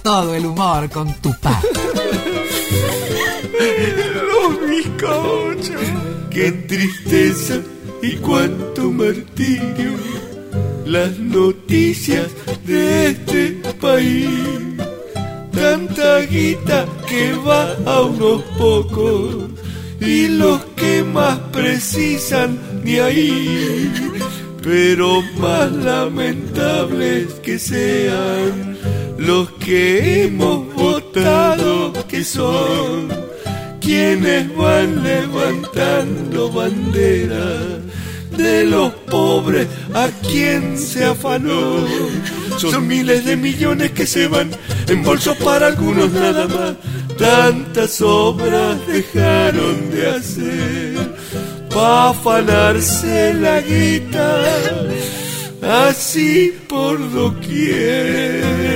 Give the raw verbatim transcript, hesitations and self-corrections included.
todo el humor con Tupá. Los bizcochos, qué tristeza y cuánto martirio. Las noticias de este país, tanta guita que va a unos pocos y los que más precisan ni ahí. Pero más lamentables que sean los que hemos votado, que son quienes van levantando banderas de los pobres a quien se afanó. Son miles de millones que se van en bolsos para algunos nada más. Tantas obras dejaron de hacer pa' afanarse la guita, así por doquier.